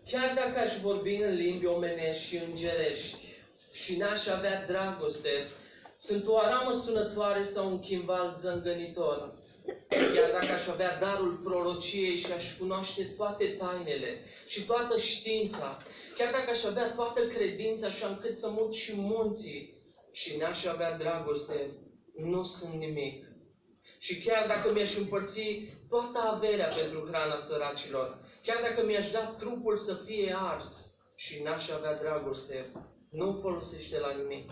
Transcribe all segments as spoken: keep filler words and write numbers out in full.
Chiar dacă aș vorbi în limbi omenești și îngerești și n-aș avea dragoste, sunt o aramă sunătoare sau un chimval zângănitor. Iar dacă aș avea darul prorociei și aș cunoaște toate tainele și toată știința, chiar dacă aș avea toată credința așa încât să mut și munții și n-aș avea dragoste, nu sunt nimic. Și chiar dacă mi-aș împărți toată averea pentru hrana săracilor, chiar dacă mi-aș da trupul să fie ars și n-aș avea dragoste, nu folosește la nimic.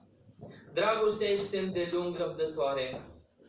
Dragostea este îndelung răbdătoare,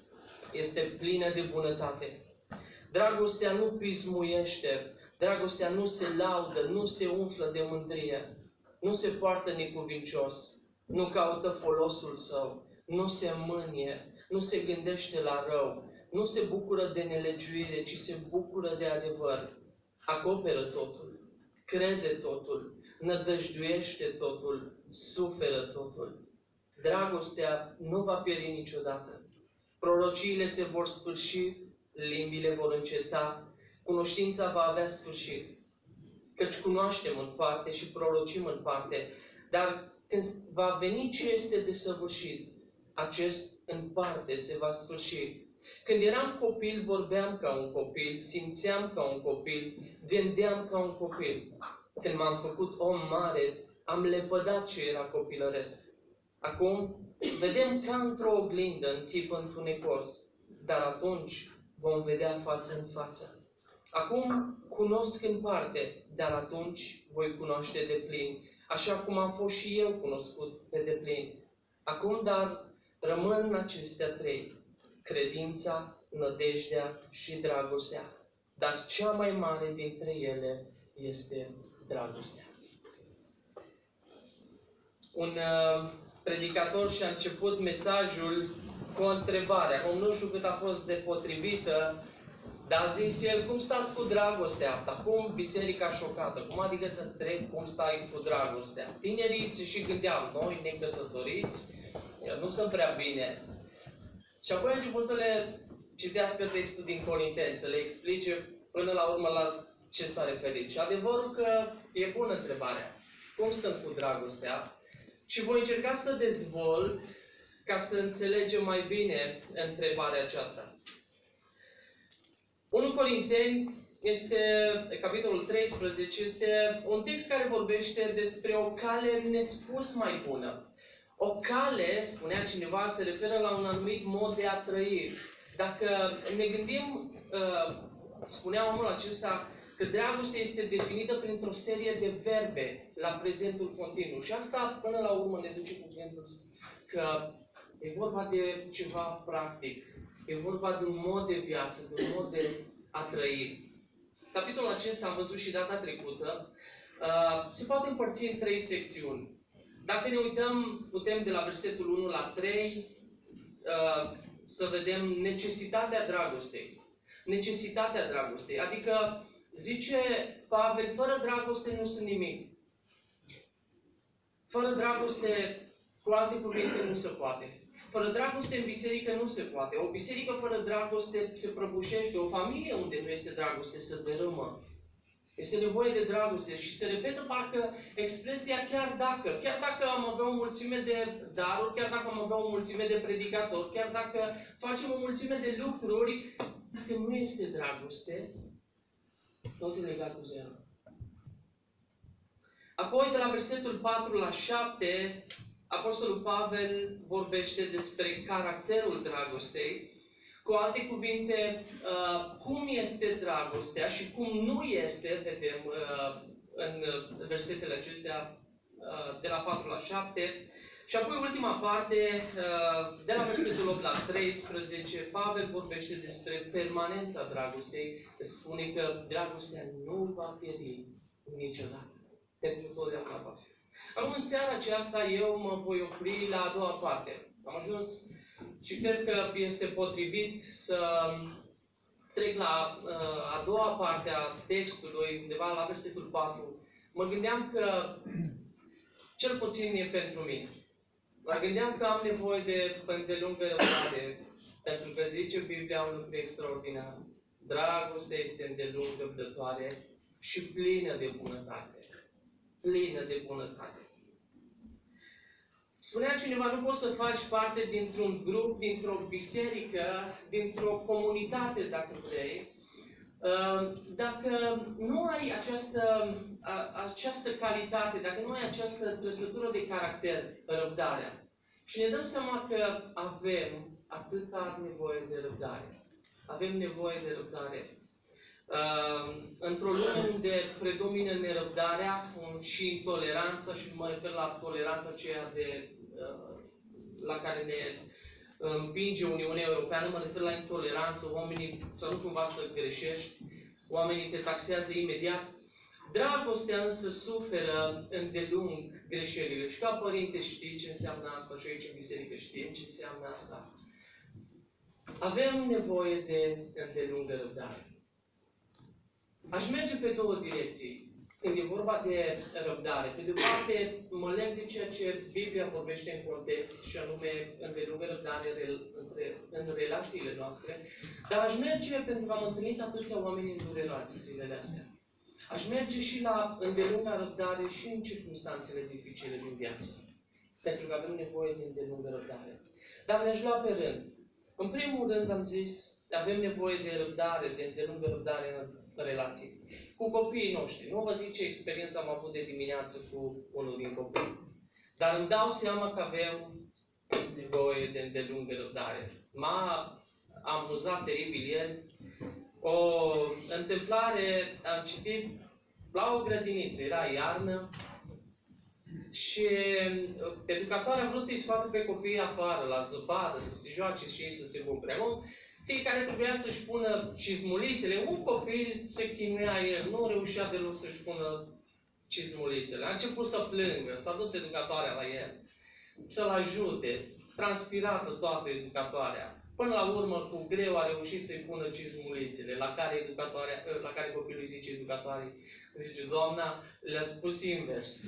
este plină de bunătate. Dragostea nu pismuiește, dragostea nu se laudă, nu se umflă de mândrie, nu se poartă necuvincios, nu caută folosul său, nu se mânie, nu se gândește la rău, nu se bucură de nelegiuire, ci se bucură de adevăr. Acoperă totul, crede totul, nădăjduiește totul, suferă totul. Dragostea nu va pieri niciodată. Prorociile se vor sfârși, limbile vor înceta, cunoștința va avea sfârșit. Căci cunoaștem în parte și prorocim în parte, dar când va veni ce este desăvârșit, acest în parte se va sfârși. Când eram copil, vorbeam ca un copil, simțeam ca un copil, gândeam ca un copil. Când m-am făcut om mare, am lepădat ce era copilăresc. Acum, vedem ca într-o oglindă, în chip întunecos, dar atunci vom vedea față în față. Acum cunosc în parte, dar atunci voi cunoaște de plin, așa cum am fost și eu cunoscut pe deplin. Acum, dar, rămân acestea trei: credința, nădejdea și dragostea. Dar cea mai mare dintre ele este dragostea. Un uh, predicator și-a început mesajul cu o întrebare. Acum nu știu cât a fost de potrivită, dar a zis el: cum stați cu dragostea asta? Cum biserica șocată? Cum adică să întreb cum stai cu dragostea? Tinerii ce și gândeam, noi necăsătoriți, nu sunt prea bine. Și apoi a început să le citească textul din Corinteni, să le explice până la urmă la ce s-a referit. Și adevărul că e bună întrebarea. Cum stăm cu dragostea? Și voi încerca să dezvolt ca să înțelegem mai bine întrebarea aceasta. întâi Corinteni este, capitolul treisprezece, este un text care vorbește despre o cale nespus mai bună. O cale, spunea cineva, se referă la un anumit mod de a trăi. Dacă ne gândim, spunea omul acesta, că dragostea este definită printr-o serie de verbe la prezentul continuu. Și asta, până la urmă, ne duce cu gândul că e vorba de ceva practic. E vorba de un mod de viață, de un mod de a trăi. Capitolul acesta, am văzut și data trecută, se poate împărți în trei secțiuni. Dacă ne uităm, putem de la versetul unu la trei să vedem necesitatea dragostei. Necesitatea dragostei. Adică, zice Pavel, fără dragoste nu sunt nimic. Fără dragoste, cu alte cuvinte, nu se poate. Fără dragoste în biserică nu se poate. O biserică fără dragoste se prăbușește. O familie unde nu este dragoste se dărâmă. Este nevoie de dragoste și se repetă parcă expresia chiar dacă. Chiar dacă am avea o mulțime de daruri, chiar dacă am avea o mulțime de predicatori, chiar dacă facem o mulțime de lucruri, dacă nu este dragoste, totul legat cu zero. Apoi, de la versetul patru la șapte, Apostolul Pavel vorbește despre caracterul dragostei. Cu alte cuvinte, cum este dragostea și cum nu este, vedem în versetele acestea de la patru la șapte. Și apoi ultima parte, de la versetul opt la treisprezece, Pavel vorbește despre permanența dragostei. Spune că dragostea nu va pieri niciodată. Pentru totdeauna va fi. Acum, în seara aceasta, eu mă voi opri la a doua parte. Am ajuns și cred că este potrivit să trec la uh, a doua parte a textului, undeva la versetul patru. Mă gândeam că cel puțin e pentru mine. Mă gândeam că am nevoie de, de lungă răbdare, pentru că zice Biblia un lucru extraordinar. Dragostea este îndelung răbdătoare și plină de bunătate. Plină de bunătate. Spunea cineva, nu poți să faci parte dintr-un grup, dintr-o biserică, dintr-o comunitate, dacă vrei, dacă nu ai această, această calitate, dacă nu ai această trăsătură de caracter, răbdarea. Și ne dăm seama că avem atâta nevoie de răbdare. Avem nevoie de răbdare. Într-o lume unde predomină nerăbdarea și intoleranța, și mă refer la toleranța aceea de, la care ne împinge Uniunea Europeană, mă refer la intoleranță, oamenii, să nu cumva să greșești, oamenii te taxează imediat. Dragostea însă suferă îndelung greșelile. Și ca părinte știi ce înseamnă asta, și aici în biserică știm ce înseamnă asta. Avem nevoie de îndelungă răbdare. Aș merge pe două direcții. Când e vorba de răbdare, pe de o parte mă leg de ceea ce Biblia vorbește în context, și anume îndelungă răbdare în relațiile noastre, dar aș merge, pentru că am întâlnit atâția oameni îndurerați zilele astea. Aș merge și la îndelunga răbdare și în circunstanțele dificile din viață. Pentru că avem nevoie de îndelungă răbdare. Dar le-aș lua pe rând. În primul rând am zis, avem nevoie de răbdare, de îndelungă răbdare în relații. Cu copiii noștri. Nu vă zic ce experiență am avut de dimineață cu unul din copii. Dar îmi dau seama că avem nevoie de îndelungă răbdare. M-a amuzat teribil ieri o întâmplare, am citit la o grădiniță, era iarnă, și educatoarea a vrut să-i scoată pe copii afară, la zăpadă, să se joace și ei să se bucure. Fiecare trebuia să-și pună cizmulițele. Un copil se chinuia el, nu reușea deloc să-și pună cizmulițele. A început să plângă, s-a dus educatoarea la el, să-l ajute, transpirată toată educatoarea. Până la urmă, cu greu a reușit să-i pună cizmulițele, la care, educatoarea, la care copilul îi zice educatoarei. Zice, doamna, le-a spus invers.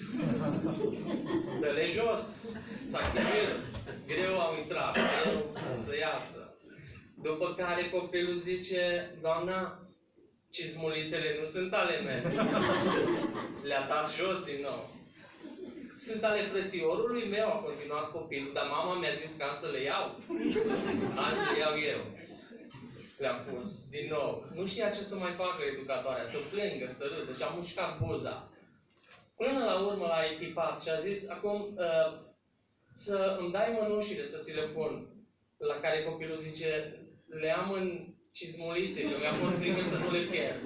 Dă-le jos. S-a chinuit. Greu au intrat, greu să iasă. După care copilul zice, doamna, cizmulițele nu sunt ale mele. Le-a dat jos din nou. Sunt ale frățiorului meu, a continuat copilul, dar mama mi-a zis că am să le iau. Azi le iau eu. Le-am pus din nou. Nu știa ce să mai facă educatoarea, să plângă, să râdă, și a mușcat buza. Până la urmă l-a echipat și a zis, acum uh, să îmi dai mănușile să ți le pun. La care copilul zice, le am în cizmulițe, că mi-a fost frică să nu le pierd.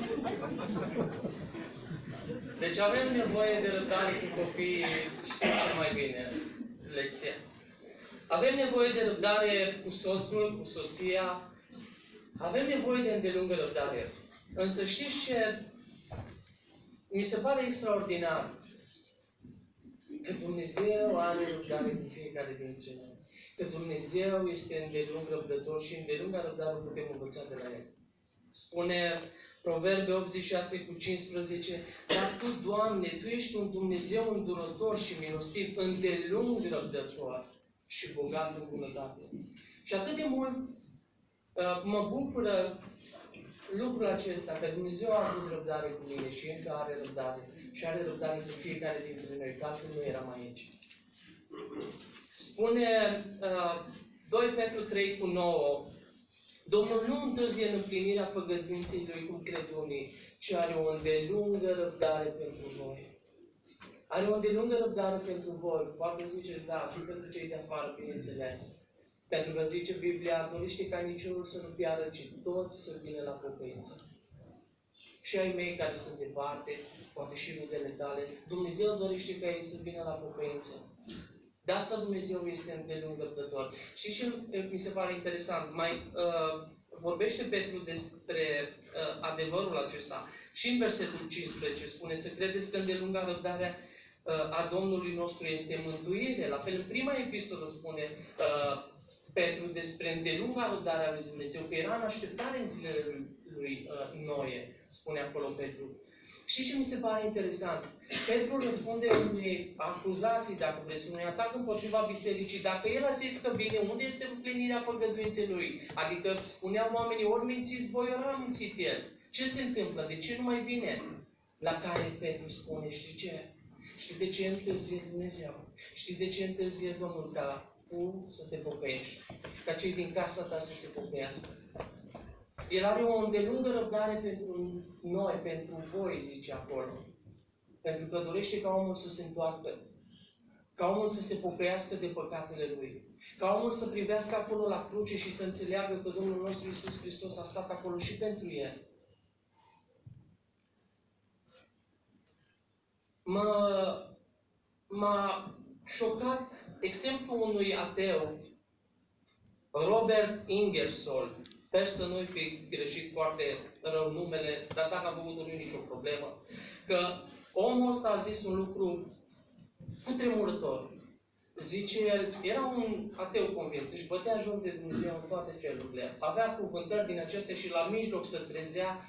Deci avem nevoie de răbdare cu copiii, știți ce mai bine, lecția. Avem nevoie de răbdare cu soțul, cu soția. Avem nevoie de îndelungă răbdare. Însă știți ce mi se pare extraordinar? Că Dumnezeu are răbdare cu fiecare dintre noi. Că Dumnezeu este îndelung răbdător și îndelunga răbdare o putem învăța de la El. Spune Proverbe optzeci și șase cu cincisprezece, dar Tu, Doamne, Tu ești un Dumnezeu îndurător și milostiv, îndelung răbdător și bogat în bunătate. Și atât de mult uh, mă bucură lucrul acesta, că Dumnezeu a avut răbdare cu mine și încă are răbdare. Și are răbdare cu fiecare dintre noi, dacă nu eram aici. Spune uh, doi Petru trei cu nouă, Domnul nu întârzie în împlinirea făgăduinței Lui, cum cred unii, ci are o îndelungă răbdare pentru voi. Are o îndelungă răbdare pentru voi. Poate ziceți, da, și pentru cei de afară, bineînțeles. Pentru că zice Biblia, dorește ca niciunul să nu piară, ci toți să vină la pocăință. Și ai mei care sunt departe, poate și rudele tale, Dumnezeu dorește ca ei să vină la pocăință. De asta Dumnezeu este îndelung răbdător. Și și mi se pare interesant, mai uh, vorbește Petru despre uh, adevărul acesta. Și în versetul cincisprezece spune să credeți că îndelunga răbdarea uh, a Domnului nostru este mântuire. La fel, în prima epistolă spune uh, Petru despre îndelunga răbdare a lui Dumnezeu, că era în așteptare în zilele lui, lui uh, Noe, spune acolo Petru. Și ce mi se pare interesant? Petru răspunde unei acuzații, dacă vreți, unui atac împotriva bisericii. Dacă el a zis că vine, unde este împlinirea făgăduinței lui? Adică spuneau oamenii, ori mințiți voi, ori a mințit el. Ce se întâmplă? De ce nu mai vine? La care Petru spune, știi ce? Știi de ce întârzie Dumnezeu? Știi de ce întârzie Domnul ca tu să te pocăiești? Ca cei din casa ta să se pocăiască. El are o îndelungă răbdare pentru noi, pentru voi, zice acolo. Pentru că dorește ca omul să se întoarcă. Ca omul să se pocăiască de păcatele lui. Ca omul să privească acolo la cruce și să înțeleagă că Domnul nostru Iisus Hristos a stat acolo și pentru el. Mă, m-a șocat exemplul unui ateu, Robert Ingersoll. Sper să nu-i fi greșit foarte rău numele, dar dacă am avut nu nicio problemă. Că omul ăsta a zis un lucru cutremurător. Zice el, era un ateu convins, își bătea joc de Dumnezeu în toate celurile. Avea cuvântări din acestea și la mijloc se trezea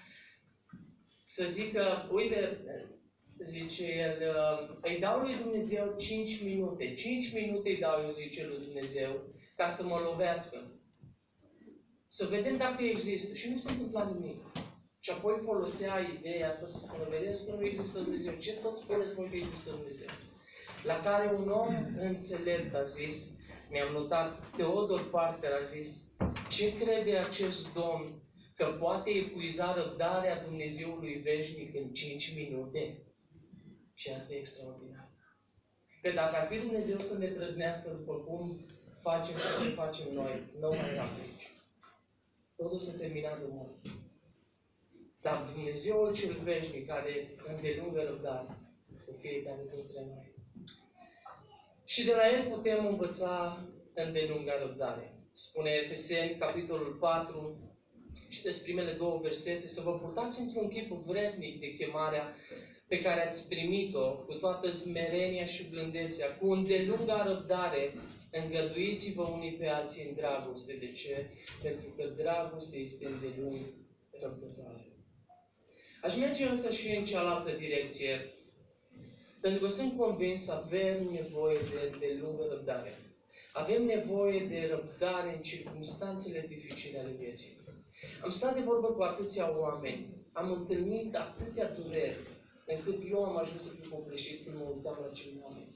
să zică, uite, zice el, îi dau lui Dumnezeu cinci minute. cinci minute îi dau eu, zice lui Dumnezeu, ca să mă lovească. Să vedem dacă există. Și nu se întâmpla nimic. Și apoi folosea ideea asta să spună, vedeți că nu există Dumnezeu. Ce tot spuneți voi că există Dumnezeu? La care un om înțelept a zis, mi-am notat, Teodor Parker a zis, ce crede acest Domn că poate epuiza răbdarea Dumnezeului veșnic în cinci minute? Și asta e extraordinar. Că dacă ar fi Dumnezeu să ne trăznească după cum facem și ce facem noi, nu mai eram aici. Totul s-a terminat de mult. Dar Dumnezeul cel veșnic care îndelungă răbdare cu fiecare dintre noi. Și de la el putem învăța îndelunga răbdare. Spune Efeseni, capitolul patru, citesc primele două versete, să vă purtați într-un chip vrednic de chemarea pe care ați primit-o, cu toată smerenia și blândețea, cu îndelunga răbdare, îngăduiți-vă unii pe alții în dragoste. De ce? Pentru că dragoste este îndelung răbdătoare. Aș merge însă și în cealaltă direcție, pentru că sunt convins că avem nevoie de îndelungă răbdare. Avem nevoie de răbdare în circumstanțele dificile ale vieții. Am stat de vorbă cu atâția oameni, am întâlnit atâtea dureri, încât eu am ajuns să fiu copleșit când mă uitam la cei oameni.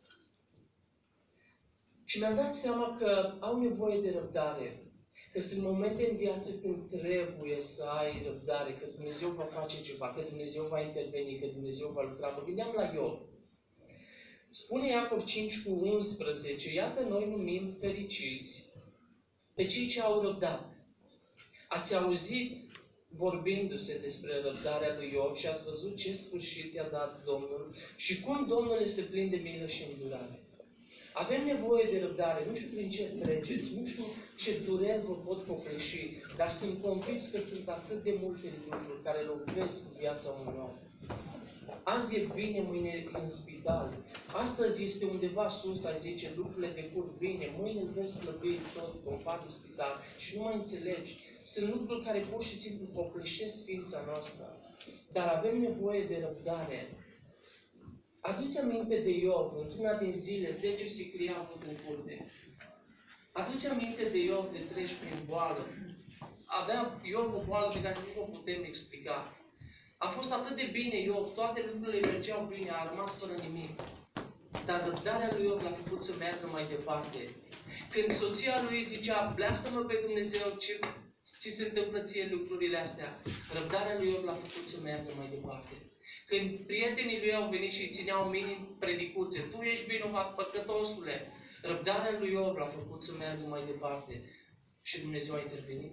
Și mi-am dat seama că au nevoie de răbdare. Că sunt momente în viață când trebuie să ai răbdare, că Dumnezeu va face ceva, că Dumnezeu va interveni, că Dumnezeu va lucra. Mă gândeam la Iov. Spune Iacov cinci cu unsprezece, iată noi numim fericiți pe cei ce au răbdat. Ați auzit vorbindu-se despre răbdarea lui Iov și ați văzut ce sfârșit i-a dat Domnul și cum Domnul este plin de milă și îndurare. Avem nevoie de răbdare, nu știu prin ce treceți, nu știu ce dureri vă pot copleși, dar sunt convins că sunt atât de multe lucruri care lovesc viața unui om. Azi e bine, mâine e în spital. Astăzi este undeva sus, ai zice, lucrurile decurg bine, mâine îl vezi slăbit tot, compar în spital și nu mai înțelegi. Sunt lucruri care pur și simplu copleșesc ființa noastră. Dar avem nevoie de răbdare. Aduți aminte de Iov, într-una din zile, zece siclii a avut în curte. Aduți aminte de Iov de treci prin boală. Avea Iov o boală pe care nu o putem explica. A fost atât de bine Iov, toate lucrurile mergeau bine, a rămas fără nimic. Dar răbdarea lui Iov l-a făcut să meargă mai departe. Când soția lui zicea, bleastă-mă pe Dumnezeu, ce ți se întâmplă ție lucrurile astea, răbdarea lui Iov l-a făcut să meargă mai departe. Când prietenii lui au venit și îi țineau minim predicuțe, tu ești vinovat, păcătosule, răbdarea lui Iov l-a făcut să meargă mai departe. Și Dumnezeu a intervenit.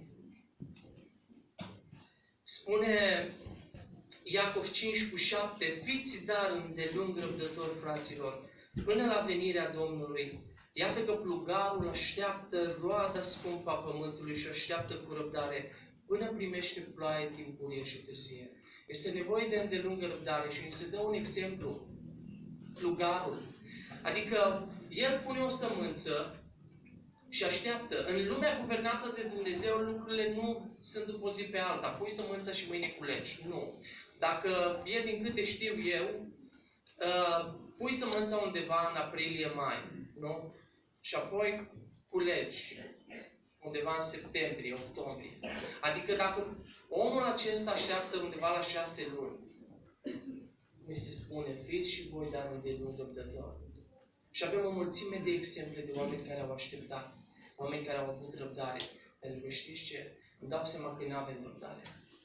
Spune Iacov cinci cu șapte, fiți dar îndelung răbdători, fraților, până la venirea Domnului. Iată că plugarul așteaptă roada scumpă a pământului și așteaptă cu răbdare până primește ploaie timpurie și târzie. Este nevoie de îndelungă răbdare și ni se dă un exemplu, plugarul. Adică el pune o sămânță și așteaptă. În lumea guvernată de Dumnezeu lucrurile nu sunt după o zi pe alta. Pui sămânța și mâine culegi. Nu. Dacă e din câte știu eu, uh, pui sămânța undeva în aprilie-mai, nu? Și apoi culegi undeva în septembrie, octombrie. Adică dacă omul acesta așteaptă undeva la șase luni, mi se spune, fiți și voi, dar îndelung răbdători. Și avem o mulțime de exemple de oameni care au așteptat, oameni care au avut răbdare. Pentru că știți ce? Îmi dau seama că nu avem răbdare.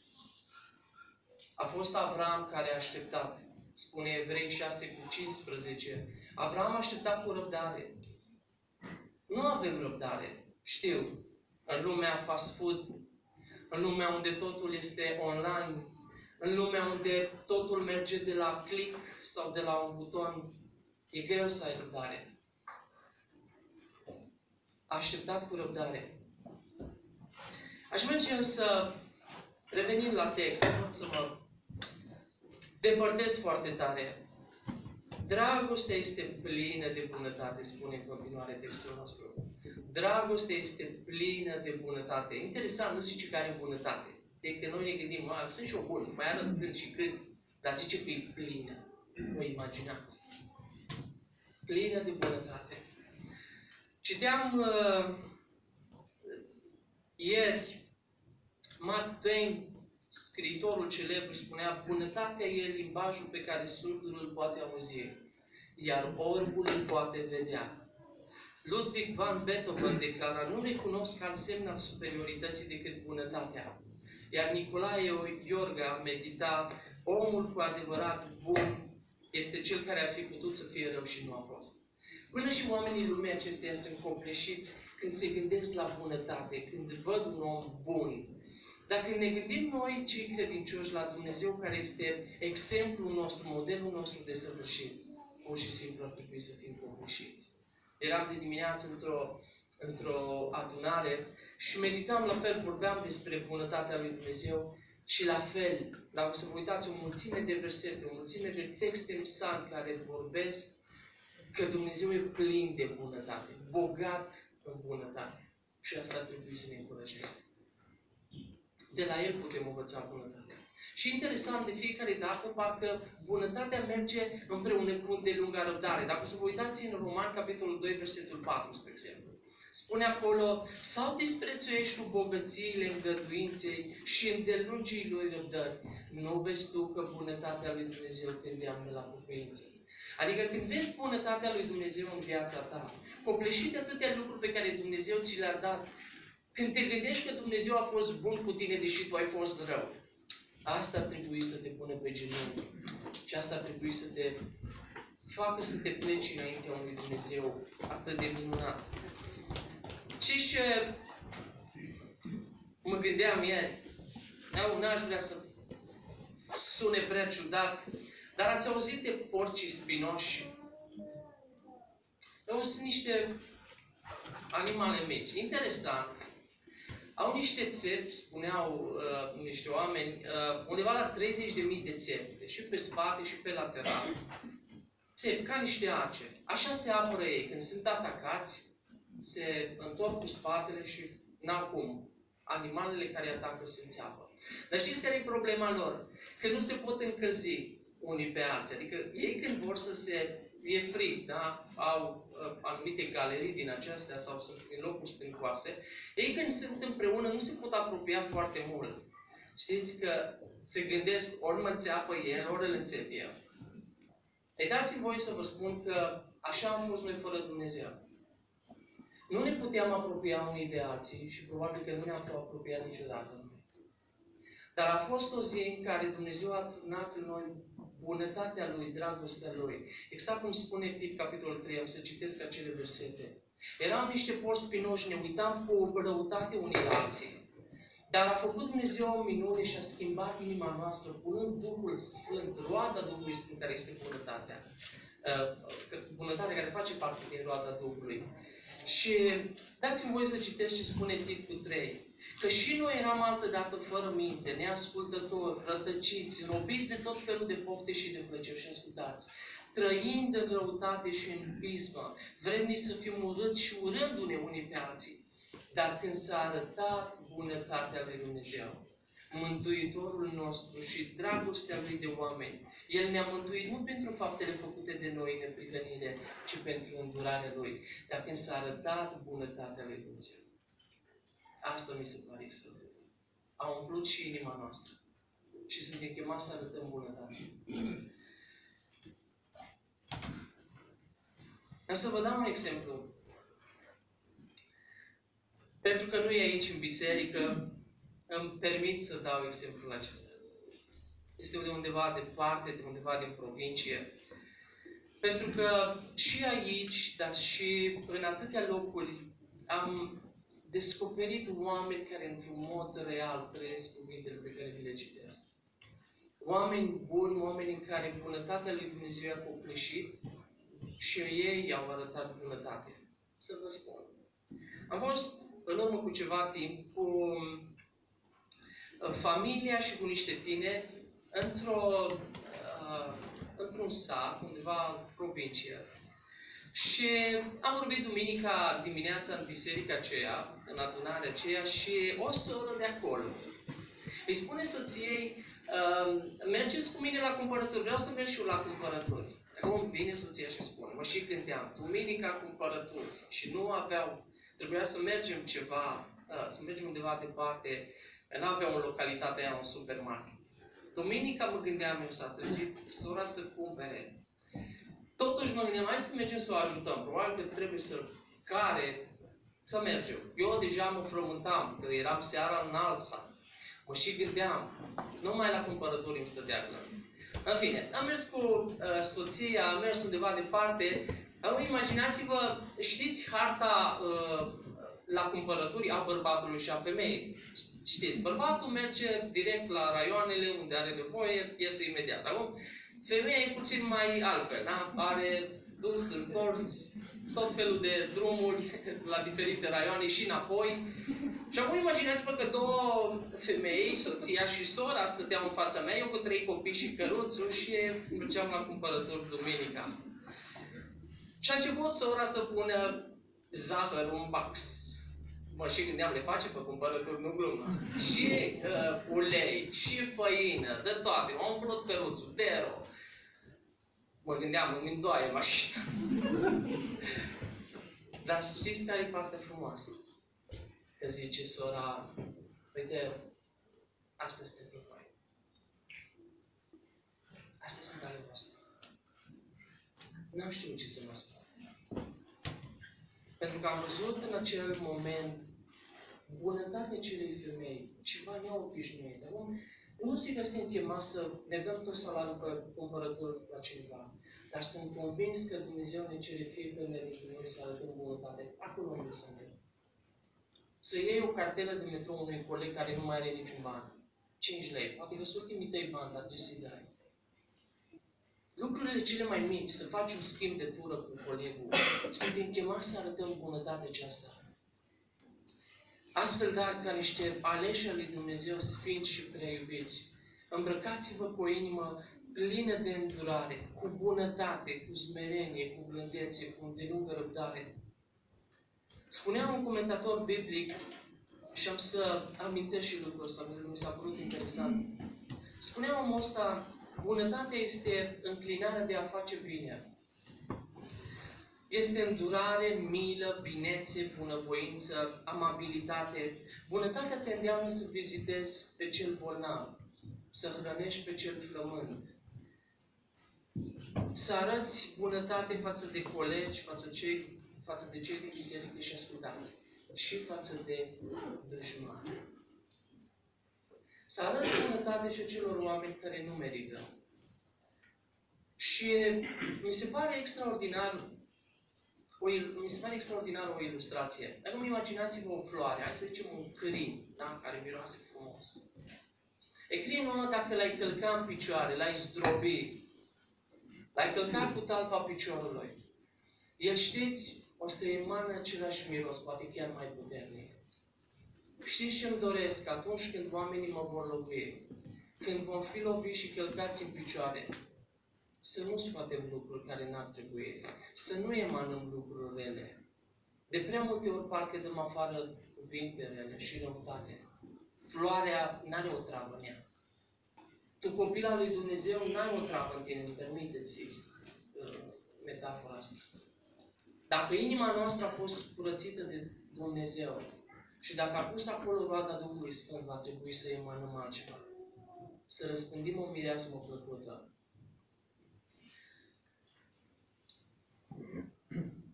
A fost Avram care a așteptat. Spune Evrei șase cu cincisprezece. Avram a așteptat cu răbdare. Nu avem răbdare. Știu. În lumea fast food, în lumea unde totul este online, în lumea unde totul merge de la click sau de la un buton, e greu să ai răbdare. A așteptat cu răbdare. Aș merge însă, revenind la text, nu să mă depărtez foarte tare. Dragostea este plină de bunătate, spune în continuare textul nostru. Dragostea este plină de bunătate. Interesant, nu zice că are bunătate. Deci că noi ne gândim, mă, sunt și eu bun, mai arăt când și când, dar zice că e plină. Vă imaginați. Plină de bunătate. Citeam uh, ieri, Mark Twain, scriitorul celebru, spunea: bunătatea e limbajul pe care surdul îl poate auzi, iar orbul îl poate vedea. Ludwig van Beethoven declara: nu recunosc alt semn al superiorității decât bunătatea. Iar Nicolae Iorga medita: omul cu adevărat bun este cel care ar fi putut să fie rău și nu a fost. Până și oamenii lumii acesteia sunt copleșiți când se gândesc la bunătate, când văd un om bun. Dacă ne gândim noi, cei credincioși, la Dumnezeu care este exemplul nostru, modelul nostru de săvârșit, pur și simplu ar trebui să fim copleșiți. Eram de dimineață într-o, într-o adunare și meditam la fel, vorbeam despre bunătatea lui Dumnezeu și la fel, dacă o să vă uitați, o mulțime de versete, o mulțime de texte în psalmi care vorbesc că Dumnezeu e plin de bunătate, bogat în bunătate. Și asta ar trebui să ne încurajeze. De la El putem învăța bunătatea. Și interesant, de fiecare dată, parcă bunătatea merge împreună cu îndelunga răbdare. Dacă o să vă uitați în Roman, capitolul doi, versetul patru, spre exemplu. Spune acolo: sau disprețuiești tu bogățiile îngăduinței și îndelungii lui răbdări, nu vezi tu că bunătatea lui Dumnezeu te îndeamnă la pocăință? Adică când vezi bunătatea lui Dumnezeu în viața ta, copleșit de atâtea lucruri pe care Dumnezeu ți le-a dat, când te gândești că Dumnezeu a fost bun cu tine, deși tu ai fost rău, asta ar trebui să te pună pe genunchi. Și asta ar trebui să te facă să te pleci înaintea unui Dumnezeu atât de minunat. Și mă gândeam ieri, eu n-aș vrea să sune prea ciudat, dar ați auzit de porcii spinoși? Eu sunt niște animale mici. Interesant. Au niște țepi, spuneau uh, niște oameni, uh, undeva la treizeci de mii de țepi, și pe spate și pe lateral. Țepi, ca niște ace. Așa se apără ei. Când sunt atacați, se întorc cu spatele și n-au cum. Animalele care atacă se înțeapă. Dar știți care e problema lor? Că nu se pot încălzi unii pe alții. Adică ei când vor să se... E frig, da? Au uh, anumite galerii din acestea sau sunt în locuri stâncoase. Ei când sunt împreună nu se pot apropia foarte mult. Știți că se gândesc ori mă înțeapă el, ori îl înțep eu. Ei, dați-mi voi să vă spun că așa am fost noi fără Dumnezeu. Nu ne puteam apropia unii de alții și probabil că nu ne-am apropiat niciodată. Dar a fost o zi în care Dumnezeu a turnat în noi bunătatea Lui, dragostea Lui. Exact cum spune Tip, capitolul trei, am să citesc acele versete. Eram niște porci spinoși, ne uitam cu răutate unii la alții. Dar a făcut Dumnezeu o minune și a schimbat inima noastră, punând Duhul Sfânt, roada Duhului Sfânt, care este bunătatea. Bunătatea care face parte din roada Duhului. Și dați-mi voie să citesc ce spune Titul trei. Că și noi eram altădată fără minte, neascultători, rătăciți, robiți de tot felul de pofte și de plăceri. Și ascultați, trăind în răutate și în pismă, vrednici să fim urâți și urându-ne unii pe alții. Dar când s-a arătat bunătatea lui Dumnezeu, Mântuitorul nostru și dragostea Lui de oameni, El ne-a mântuit nu pentru faptele făcute de noi în neprihănire, ci pentru îndurarea Lui. Dar când s-a arătat bunătatea Lui Dumnezeu. Asta mi se pare extraordinar. A umplut și inima noastră. Și suntem chemați să arătăm bunătate. Dar să vă dau un exemplu. Pentru că nu e aici în biserică, îmi permit să dau exemplul acesta. Este de undeva departe, de undeva din provincie. Pentru că și aici, dar și în atâtea locuri, am descoperit oameni care într-un mod real trăiesc cuvintele pe care vi le citesc. Oameni buni, oameni în care bunătatea lui Dumnezeu i-a copleșit și ei au arătat bunătate. Să vă spun. Am fost în urmă cu ceva timp cu familia și cu niște tineri într-o, uh, într-un sat, undeva în provincie. Și am vorbit duminica dimineața în biserica aceea, în adunarea aceea, și o soră de acolo îi spune soției, uh, mergeți cu mine la cumpărături, vreau să merg și eu la cumpărături. Acum vine soția și spune, mă și gândeam, duminica cumpărături și nu aveau, trebuia să mergem ceva, uh, să mergem undeva departe, nu aveau în localitatea aia un supermarket. Duminica mă gândeam, eu s-a trezit sora să cumpere. Totuși mă gândeam, hai să mergem să o ajutăm. Probabil că trebuie să care, să mergem. Eu deja mă frământam, că eram seara în alt sat. Mă și gândeam, numai la cumpărături îmi stătea gând. În fine, am mers cu uh, soția, am mers undeva departe. Uh, imaginați-vă, știți harta uh, la cumpărături a bărbatului și a femeii. Știți, bărbatul merge direct la raioanele unde are nevoie, iese imediat. Acum, femeia e puțin mai altfel, da? Are dus, întors, tot felul de drumuri la diferite raioane și înapoi. Și acum imaginați-vă că două femei, soția și sora, stăteau în fața mea, eu cu trei copii și căruțul și mergeam la cumpărături duminica. Și a început sora să pună zahăr în box. Mă și gândeam, le face pe cumpărături, nu glumă. Și uh, ulei, și făină, de toate. M-am umplut căruțul, dero. Mă gândeam, îmi îndoaie mașina. Dar știți care e partea frumoasă? Că zice sora, uite, astea sunt pentru voi. Astea sunt ale voastre. N-am știut ce să mă spun. Pentru că am văzut în acel moment bunătatea acelei femei, ceva neobișnuit. Nu zic că suntem chemați să ne dăm tot salariul pe cumpărături la cineva, dar sunt convins că Dumnezeu ne cere fiecare dintre noi să arătăm bunătate acolo unde suntem. Să iei o cartelă de metrou unui coleg care nu mai are niciun ban. cinci lei. Poate că sunt ultimii tăi bani, dar trebuie să-i dai. Lucrurile cele mai mici, să faci un schimb de tură cu colegul, suntem chemați să arătăm bunătatea aceasta. Astfel, dar, ca niște aleși al lui Dumnezeu sfinți și prea iubiți, îmbrăcați-vă cu o inimă plină de îndurare, cu bunătate, cu smerenie, cu blândețe, cu îndelungă răbdare. Spunea un comentator biblic, și am să amintesc și lucrul ăsta, pentru că mi s-a părut interesant. Spunea omul ăsta, bunătatea este înclinarea de a face bine. Este îndurare, milă, binețe, bunăvoință, amabilitate. Bunătatea te îndeamnă să vizitezi pe cel bolnav, să hrănești pe cel flămând, să arăți bunătate față de colegi, față, cei, față de cei din biserică și ascultare, și față de dușmani. Să arăți bunătate și acelor oameni care nu merită. Și mi se pare extraordinar O, mi se pare extraordinar o ilustrație. Acum imaginați-vă o floare, hai să zicem un crin, da? Care miroase frumos. E crinul ăla, dacă l-ai călca în picioare, l-ai zdrobi, l-ai călca cu talpa piciorului, el, știți, o să emană același miros, poate chiar mai puternic. Știți ce îmi doresc? Atunci când oamenii mă vor lovi, când vom fi loviți și călcați în picioare, să nu scoatem lucruri care n-ar trebui, să nu emanăm lucruri rele. De prea multe ori parcă dăm afară cuvinte rele și răutate. Floarea n-are o travă în ea. Tu, copil al lui Dumnezeu, n-ai o travă în tine, îmi permiteți uh, metafora asta. Dacă inima noastră a fost curățită de Dumnezeu și dacă a pus acolo roada Duhului Sfânt, va trebui să emanăm altceva. Să răspândim o mireasmă plăcută.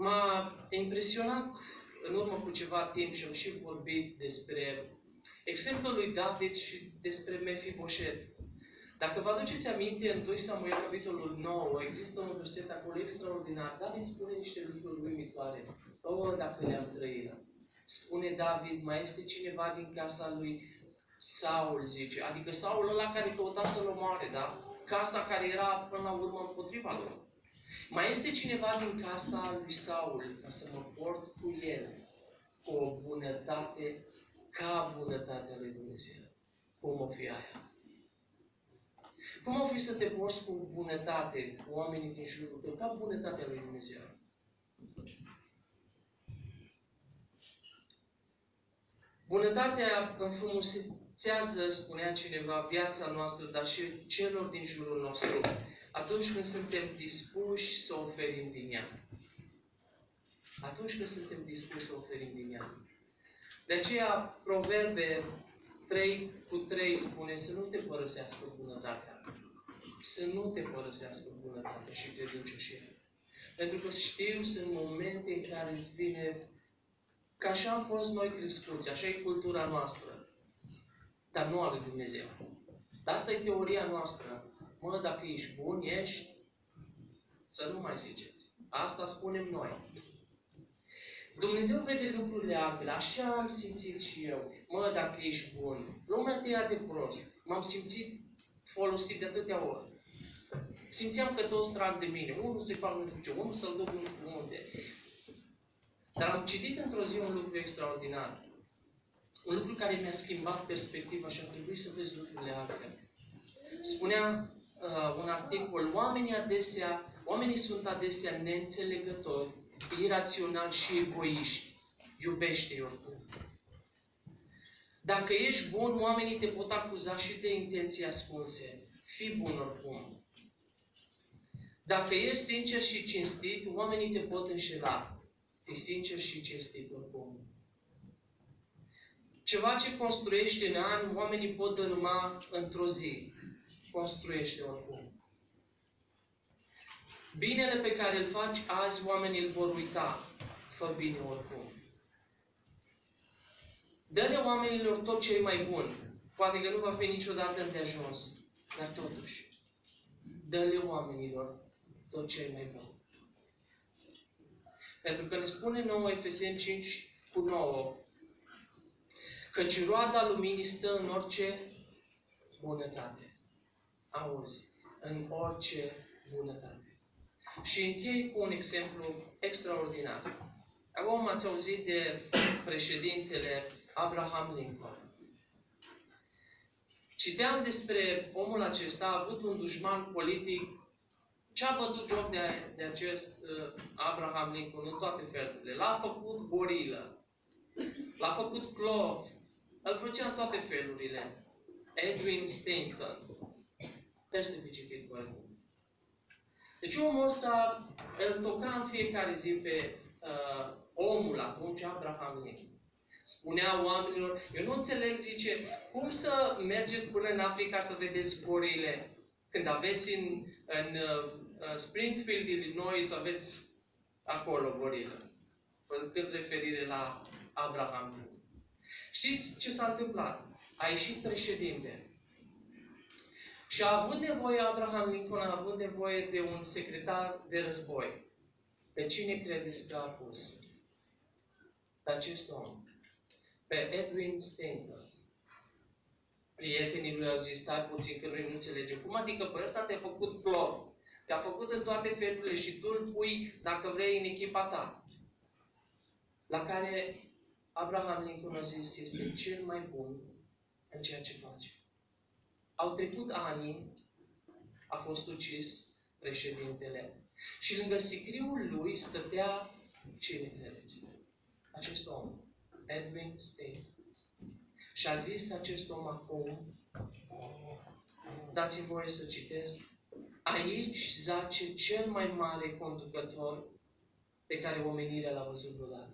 M-a impresionat în urmă cu ceva timp și am și vorbit despre exemplul lui David și despre Mefiboset. Dacă vă aduceți aminte, în doi Samuel, capitolul nouă, există un verset acolo extraordinar. David spune niște lucruri uimitoare. O, dacă le-am trăit. Spune David, mai este cineva din casa lui Saul, zice. Adică Saul ăla care căuta să-l omoare, da? Casa care era până la urmă împotriva lui. Mai este cineva din casa lui Saul ca să mă port cu el cu o bunătate ca bunătatea lui Dumnezeu. Cum o fi aia? Cum o fi să te porți cu bunătate cu oamenii din jurul tău, ca bunătatea lui Dumnezeu? Bunătatea înfrumusețează, spunea cineva, viața noastră, dar și celor din jurul nostru, atunci când suntem dispuși să oferim din ea. Atunci când suntem dispuși să oferim din ea. De aceea, Proverbe trei cu trei spune să nu te părăsească bunătatea. Să nu te părăsească bunătatea și credincioșia. Pentru că știu, sunt momente în care îți vine că așa am fost noi crescuți, așa e cultura noastră. Dar nu a lui Dumnezeu. Dar asta e teoria noastră. Mă, dacă ești bun, ești, să nu mai ziceți. Asta spunem noi. Dumnezeu vede lucrurile altfel. Așa am simțit și eu. Mă, dacă ești bun, lumea te ia de prost. M-am simțit folosit de atâtea ori. Simțeam că toți trag de mine. Unul se fac nu știu ce, unul să-l duc nu știu unde. Dar am citit într-o zi un lucru extraordinar. Un lucru care mi-a schimbat perspectiva și a trebuit să vezi lucrurile altfel. Spunea uh, un articol, oamenii adesea, oamenii sunt adesea neînțelegători, iraționali și egoiști. Iubește-i oricum. Dacă ești bun, oamenii te pot acuza și de intenții ascunse. Fii bun oricum. Dacă ești sincer și cinstit, oamenii te pot înșela. Fii sincer și cinstit oricum. Ceva ce construiești în ani, oamenii pot dărâma într-o zi. Construiește oricum. Binele pe care îl faci azi, oamenii îl vor uita. Fă bine oricum. Dă-le oamenilor tot ce e mai bun. Poate că nu va fi niciodată îndeajuns. Dar totuși, dă-le oamenilor tot ce e mai bun. Pentru că ne spune nouă Efeseni cinci cu nouă căci roada luminii stă în orice bunătate. Auzi, în orice bunătate. Și închei cu un exemplu extraordinar. Acum ați auzit de președintele Abraham Lincoln. Citeam despre omul acesta, a avut un dușman politic ce a bătut joc de, de acest uh, Abraham Lincoln în toate felurile. L-a făcut gorilă, l-a făcut clov, îl făcea în toate felurile. Edwin Stanton. Trebuie să fi citit cu el. Deci omul ăsta îl toca în fiecare zi pe uh, omul atunci, Abraham Lincoln. Spunea oamenilor, eu nu înțeleg, zice, cum să mergeți până în Africa să vedeți gorile? Când aveți în, în uh, Springfield, Illinois, să aveți acolo gorilă. Făcând referire la Abraham Lincoln. Știți ce s-a întâmplat? A ieșit președinte. Și a avut nevoie, Abraham Lincoln a avut nevoie de un secretar de război. Pe cine credeți că a pus? Pe acest om. Pe Edwin Stanton. Prietenii lui au zis, stai puțin că noi nu înțelegem. Cum adică pe ăsta te-a făcut clov? Te-a făcut în toate felurile și tu îl pui, dacă vrei, în echipa ta. La care Abraham Lincoln a zis, este cel mai bun în ceea ce face. Au trecut ani, a fost ucis președintele și lângă sicriul lui stătea, cine credeți? Acest om, Edwin Stanton. Și a zis acest om acum, dați-mi voie să citesc, aici zace cel mai mare conducător pe care omenirea l-a văzut vreodată.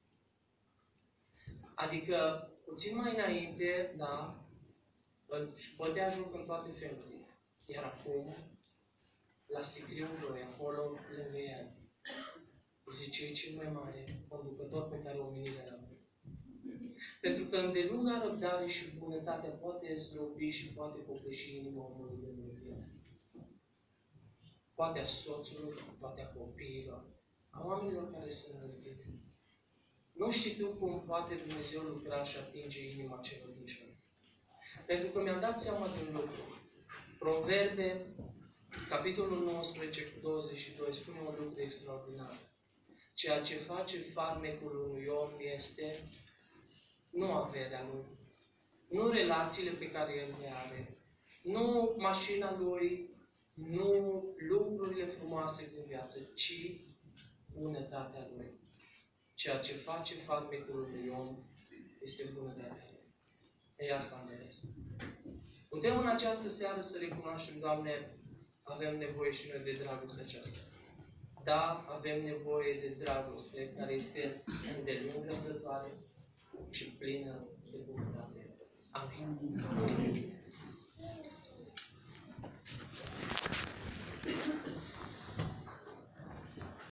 Adică, puțin mai înainte, da, își bădea joc în toate felurile. Iar acum, la sicriul lui, acolo, lângă el. zice, e cel mai mare conducător pe care omenirea l-a avut. Pentru că îndelunga răbdare și bunătatea poate zdrobi și poate copleși inima omului de mâine. Poate a soțului, poate a copiilor, a oamenilor care sunt lângă tine. Nu știi tu cum poate Dumnezeu lucra și atinge inima celor din cer. Pentru că mi-am dat seama de un lucru. Proverbe, capitolul nouăsprezece cu douăzeci și doi, spune un lucru extraordinar. Ceea ce face farmecul unui om este nu averea lui, nu relațiile pe care el le are, nu mașina lui, nu lucrurile frumoase din viață, ci bunătatea lui. Ceea ce face farmecul unui om este bunătatea lui. E asta am înțeles. Putem în această seară să recunoaștem, Doamne, avem nevoie și noi de dragostea aceasta. Da, avem nevoie de dragoste care este îndelung răbdătoare și plină de bunătate. Amin.